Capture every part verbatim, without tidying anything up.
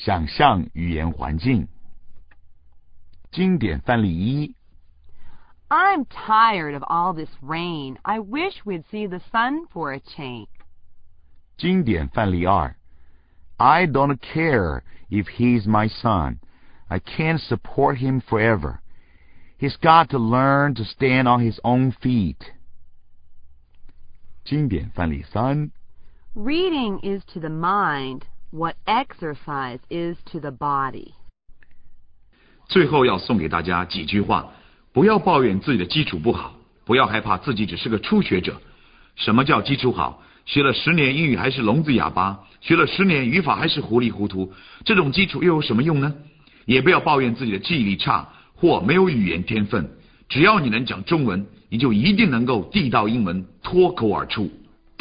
想象语言环境。经典范例一 I'm tired of all this rain. I wish we'd see the sun for a change. 经典范例二 I don't care if he's my son. I can't support him forever. He's got to learn to stand on his own feet. 经典范例三 Reading is to the mind what exercise is to the body. 最后要送给大家几句话，不要抱怨自己的基础不好，不要害怕自己只是个初学者。什么叫基础好？学了十年英语还是聋子哑巴，学了十年语法还是糊里糊涂，这种基础又有什么用呢？也不要抱怨自己的记忆力差或没有语言天分，只要你能讲中文，你就一定能够地道英文脱口而出。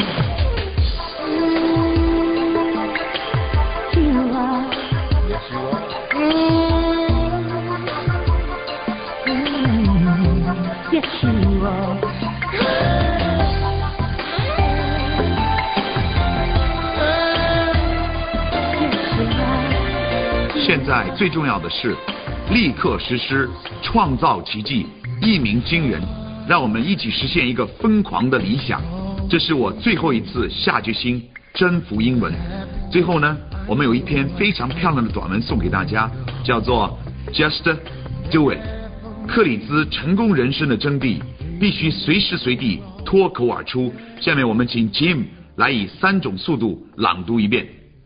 现在最重要的是立刻实施，创造奇迹，一鸣惊人，让我们一起实现一个疯狂的理想。这是我最后一次下决心征服英文。最后呢，我们有一篇非常漂亮的短文送给大家，叫做 Just Do It。 克里兹成功人生的真谛，必须随时随地脱口而出。下面我们请 Jim 来以三种速度朗读一遍。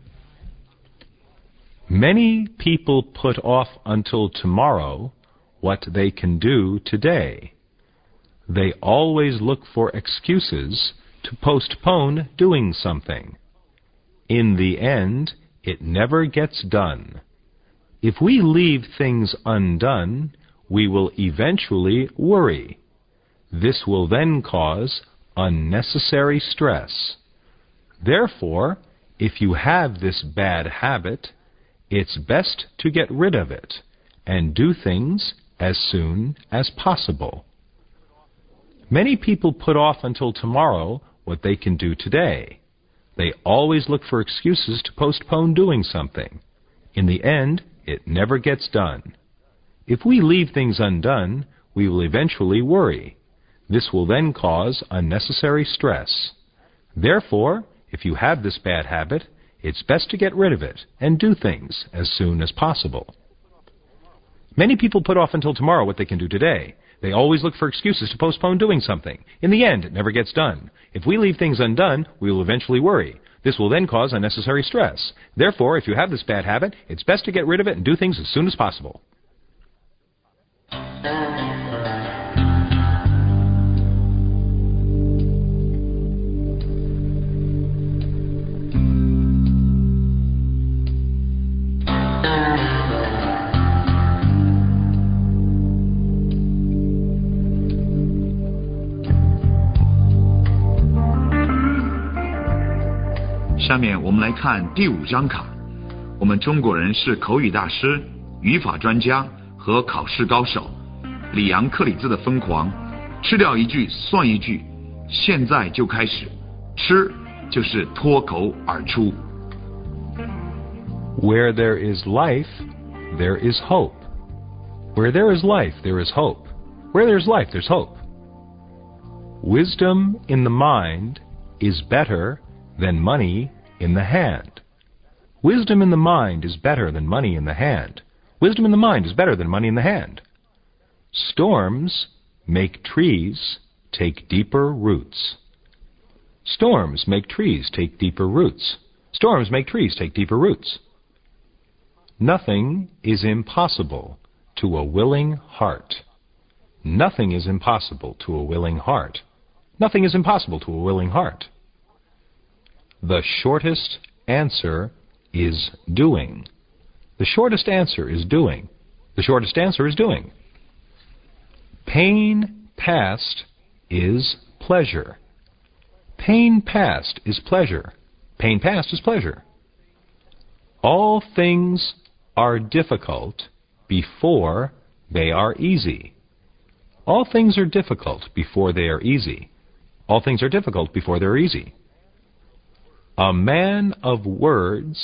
Many people put off until tomorrow what they can do today. They always look for excuses to postpone doing something. In the end, it never gets done. If we leave things undone, we will eventually worry. This will then cause unnecessary stress. Therefore, if you have this bad habit, it's best to get rid of it and do things as soon as possible. Many people put off until tomorrow what they can do today. They always look for excuses to postpone doing something. In the end, it never gets done. If we leave things undone, we will eventually worry. This will then cause unnecessary stress. Therefore, if you have this bad habit, it's best to get rid of it and do things as soon as possible. Many people put off until tomorrow what they can do today. They always look for excuses to postpone doing something. In the end, it never gets done. If we leave things undone, we will eventually worry. This will then cause unnecessary stress. Therefore, if you have this bad habit, it's best to get rid of it and do things as soon as possible. 下面我们来看第五张卡。我们中国人是口语大师、语法专家和考试高手。里昂·克里兹的疯狂，吃掉一句算一句，现在就开始。吃就是脱口而出。 Where there is life, there is hope. Where there is life, there is hope. Where there is life, there's hope. Wisdom in the mind is better than money in the hand. Wisdom in the mind is better than money in the hand. Wisdom in the mind is better than money in the hand. Storms make trees take deeper roots. Storms make trees take deeper roots. Storms make trees take deeper roots. Nothing is impossible to a willing heart. Nothing is impossible to a willing heart. Nothing is impossible to a willing heart. The shortest answer is doing. The shortest answer is doing. The shortest answer is doing. Pain past is pleasure. Pain past is pleasure. Pain past is pleasure. All things are difficult before they are easy. All things are difficult before they are easy. All things are difficult before they're easy. A man of words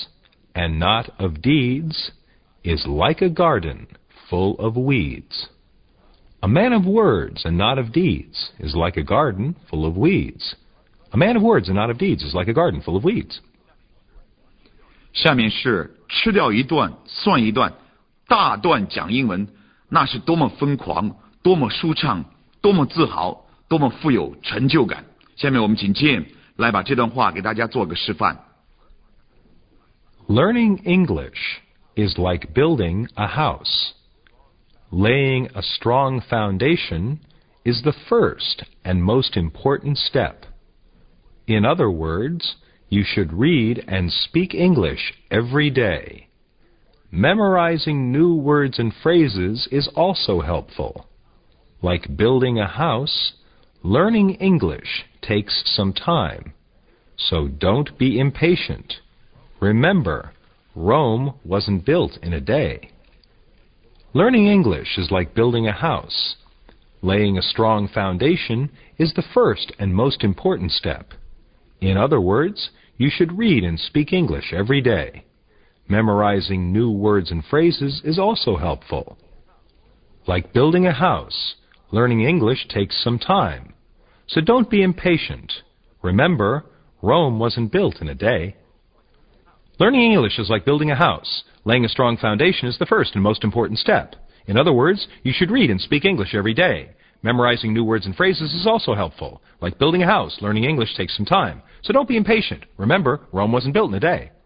and not of deeds is like a garden full of weeds. A man of words and not of deeds is like a garden full of weeds. A man of words and not of deeds is like a garden full of weeds. 下面是吃掉一段算一段，大段讲英文，那是多么疯狂，多么舒畅，多么自豪，多么富有成就感。下面我们请 Jim 来把这段话给大家做个示范。 Learning English is like building a house. Laying a strong foundation is the first and most important step. In other words, you should read and speak English every day. Memorizing new words and phrases is also helpful. Like building a house, learning English takes some time. So don't be impatient. Remember, Rome wasn't built in a day. Learning English is like building a house. Laying a strong foundation is the first and most important step. In other words, you should read and speak English every day. Memorizing new words and phrases is also helpful. Like building a house, learning English takes some time. So don't be impatient. Remember, Rome wasn't built in a day. Learning English is like building a house. Laying a strong foundation is the first and most important step. In other words, you should read and speak English every day. Memorizing new words and phrases is also helpful. Like building a house, learning English takes some time. So don't be impatient. Remember, Rome wasn't built in a day.